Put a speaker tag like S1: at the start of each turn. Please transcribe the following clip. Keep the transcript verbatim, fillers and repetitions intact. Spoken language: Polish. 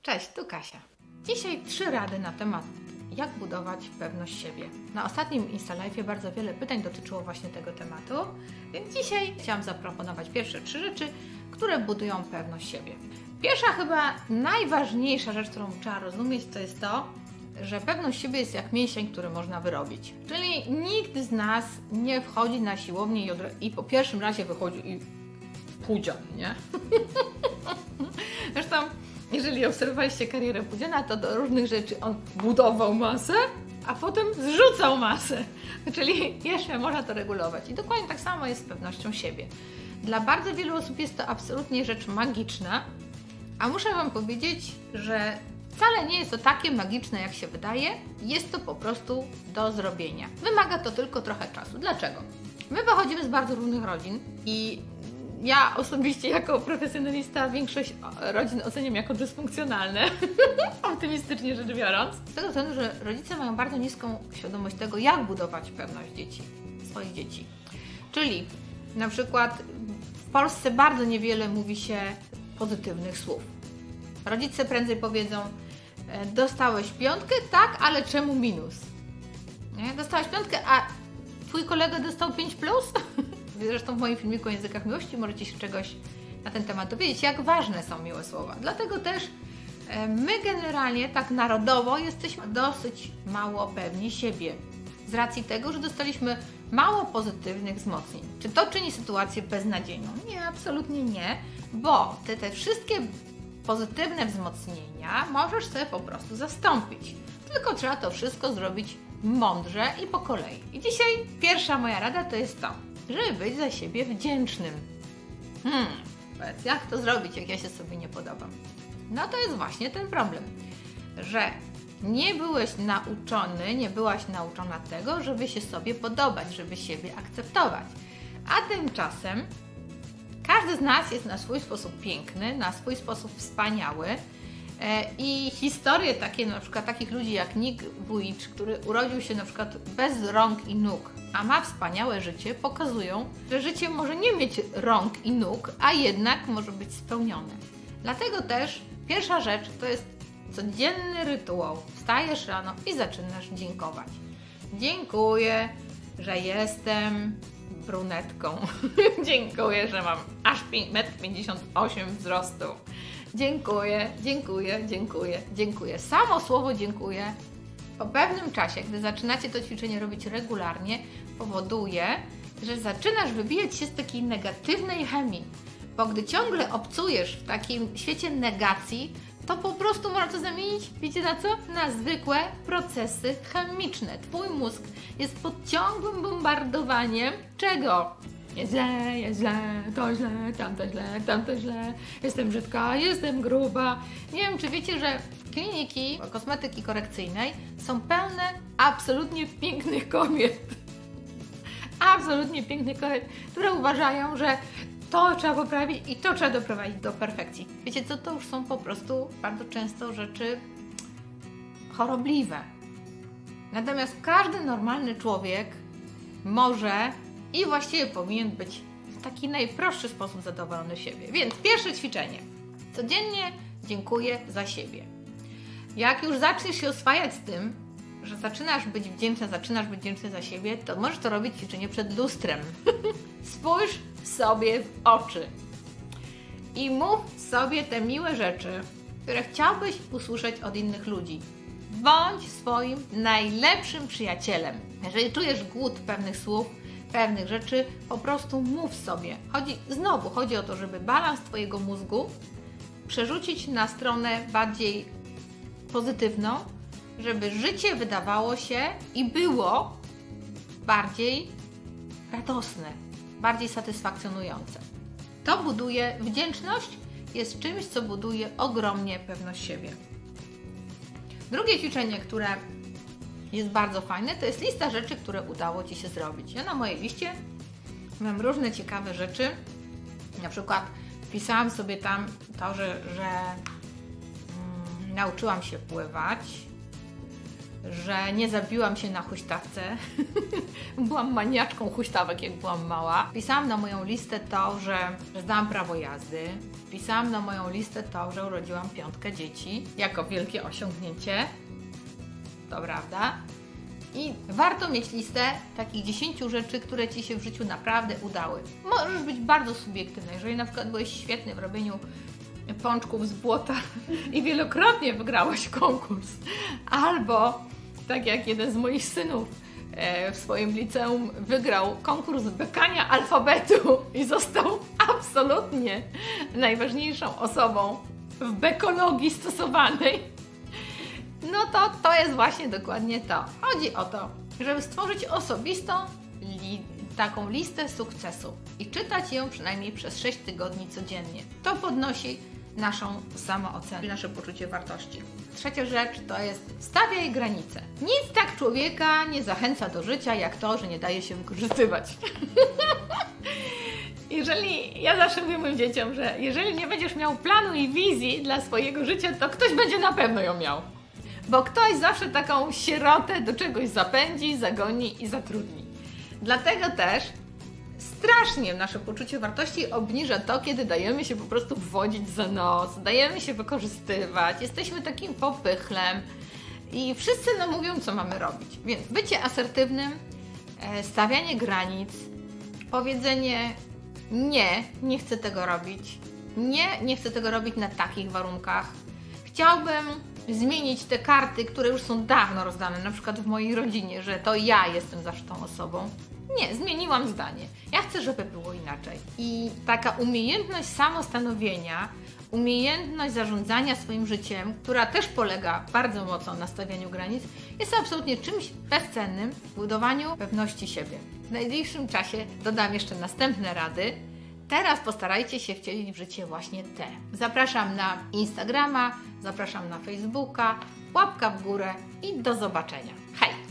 S1: Cześć, tu Kasia. Dzisiaj trzy rady na temat, jak budować pewność siebie. Na ostatnim InstaLive'ie bardzo wiele pytań dotyczyło właśnie tego tematu, więc dzisiaj chciałam zaproponować pierwsze trzy rzeczy, które budują pewność siebie. Pierwsza, chyba najważniejsza rzecz, którą trzeba rozumieć, to jest to, że pewność siebie jest jak mięsień, który można wyrobić. Czyli nikt z nas nie wchodzi na siłownię i, od, i po pierwszym razie wychodzi i pudzian, nie? Zresztą, jeżeli obserwowaliście karierę Pudziana, to do różnych rzeczy on budował masę, a potem zrzucał masę. Czyli jeszcze można to regulować. I dokładnie tak samo jest z pewnością siebie. Dla bardzo wielu osób jest to absolutnie rzecz magiczna, a muszę Wam powiedzieć, że wcale nie jest to takie magiczne, jak się wydaje. Jest to po prostu do zrobienia. Wymaga to tylko trochę czasu. Dlaczego? My pochodzimy z bardzo różnych rodzin i ja osobiście jako profesjonalista większość rodzin oceniam jako dysfunkcjonalne, optymistycznie rzecz biorąc. Z tego względu, że rodzice mają bardzo niską świadomość tego, jak budować pewność dzieci, swoich dzieci. Czyli na przykład w Polsce bardzo niewiele mówi się pozytywnych słów. Rodzice prędzej powiedzą: dostałeś piątkę, tak, ale czemu minus? Nie? Dostałeś piątkę, a twój kolega dostał pięć plus? Zresztą w moim filmiku o językach miłości możecie się czegoś na ten temat dowiedzieć, jak ważne są miłe słowa. Dlatego też my generalnie tak narodowo jesteśmy dosyć mało pewni siebie. Z racji tego, że dostaliśmy mało pozytywnych wzmocnień. Czy to czyni sytuację beznadziejną? Nie, absolutnie nie, bo ty te wszystkie pozytywne wzmocnienia możesz sobie po prostu zastąpić. Tylko trzeba to wszystko zrobić mądrze i po kolei. I dzisiaj pierwsza moja rada to jest to, żeby być za siebie wdzięcznym. Hmm, powiedz, jak to zrobić, jak ja się sobie nie podobam? No to jest właśnie ten problem, że nie byłeś nauczony, nie byłaś nauczona tego, żeby się sobie podobać, żeby siebie akceptować. A tymczasem każdy z nas jest na swój sposób piękny, na swój sposób wspaniały. I historie takie, na przykład takich ludzi jak Nick Vujicic, który urodził się na przykład bez rąk i nóg, a ma wspaniałe życie, pokazują, że życie może nie mieć rąk i nóg, a jednak może być spełnione. Dlatego też pierwsza rzecz to jest codzienny rytuał. Wstajesz rano i zaczynasz dziękować. Dziękuję, że jestem brunetką. Dziękuję, że mam aż metr pięćdziesiąt osiem wzrostu. Dziękuję, dziękuję, dziękuję, dziękuję. Samo słowo dziękuję po pewnym czasie, gdy zaczynacie to ćwiczenie robić regularnie, powoduje, że zaczynasz wybijać się z takiej negatywnej chemii. Bo gdy ciągle obcujesz w takim świecie negacji, to po prostu można to zamienić, wiecie na co? Na zwykłe procesy chemiczne. Twój mózg jest pod ciągłym bombardowaniem czego? Jest źle, jest źle, to źle, tamto źle, tamto źle, jestem brzydka, jestem gruba. Nie wiem, czy wiecie, że kliniki kosmetyki korekcyjnej są pełne absolutnie pięknych kobiet. Absolutnie pięknych kobiet, które uważają, że to trzeba poprawić i to trzeba doprowadzić do perfekcji. Wiecie co, to już są po prostu bardzo często rzeczy chorobliwe. Natomiast każdy normalny człowiek może i właściwie powinien być w taki najprostszy sposób zadowolony z siebie. Więc pierwsze ćwiczenie. Codziennie dziękuję za siebie. Jak już zaczniesz się oswajać z tym, że zaczynasz być wdzięczny, zaczynasz być wdzięczny za siebie, to możesz to robić ćwiczenie przed lustrem. Spójrz sobie w oczy i mów sobie te miłe rzeczy, które chciałbyś usłyszeć od innych ludzi. Bądź swoim najlepszym przyjacielem. Jeżeli czujesz głód pewnych słów, pewnych rzeczy, po prostu mów sobie. Chodzi, znowu chodzi o to, żeby balans Twojego mózgu przerzucić na stronę bardziej pozytywną, żeby życie wydawało się i było bardziej radosne, bardziej satysfakcjonujące. To buduje wdzięczność, jest czymś, co buduje ogromnie pewność siebie. Drugie ćwiczenie, które jest bardzo fajne, to jest lista rzeczy, które udało Ci się zrobić. Ja na mojej liście mam różne ciekawe rzeczy. Na przykład wpisałam sobie tam to, że, że mm, nauczyłam się pływać, że nie zabiłam się na huśtawce. Byłam maniaczką huśtawek, jak byłam mała. Wpisałam na moją listę to, że, że zdałam prawo jazdy. Wpisałam na moją listę to, że urodziłam piątkę dzieci, jako wielkie osiągnięcie. To prawda. I warto mieć listę takich dziesięciu rzeczy, które Ci się w życiu naprawdę udały. Możesz być bardzo subiektywny. Jeżeli na przykład byłeś świetny w robieniu pączków z błota i wielokrotnie wygrałeś konkurs, albo tak jak jeden z moich synów w swoim liceum wygrał konkurs bekania alfabetu i został absolutnie najważniejszą osobą w bekologii stosowanej, no to to jest właśnie dokładnie to. Chodzi o to, żeby stworzyć osobistą li taką listę sukcesu i czytać ją przynajmniej przez sześć tygodni codziennie. To podnosi naszą samoocenę, nasze poczucie wartości. Trzecia rzecz to jest stawiaj granice. Nic tak człowieka nie zachęca do życia, jak to, że nie daje się wykorzystywać. Jeżeli, ja zawsze mówię moim dzieciom, że jeżeli nie będziesz miał planu i wizji dla swojego życia, to ktoś będzie na pewno ją miał. Bo ktoś zawsze taką sierotę do czegoś zapędzi, zagoni i zatrudni. Dlatego też strasznie nasze poczucie wartości obniża to, kiedy dajemy się po prostu wwodzić za nos, dajemy się wykorzystywać, jesteśmy takim popychlem i wszyscy nam mówią, co mamy robić. Więc bycie asertywnym, stawianie granic, powiedzenie nie, nie chcę tego robić, nie, nie chcę tego robić na takich warunkach. Chciałbym zmienić te karty, które już są dawno rozdane, na przykład w mojej rodzinie, że to ja jestem zawsze tą osobą. Nie, zmieniłam zdanie. Ja chcę, żeby było inaczej. I taka umiejętność samostanowienia, umiejętność zarządzania swoim życiem, która też polega bardzo mocno na stawianiu granic, jest absolutnie czymś bezcennym w budowaniu pewności siebie. W najbliższym czasie dodam jeszcze następne rady. Teraz postarajcie się wcielić w życie właśnie te. Zapraszam na Instagrama, zapraszam na Facebooka, łapka w górę i do zobaczenia. Hej!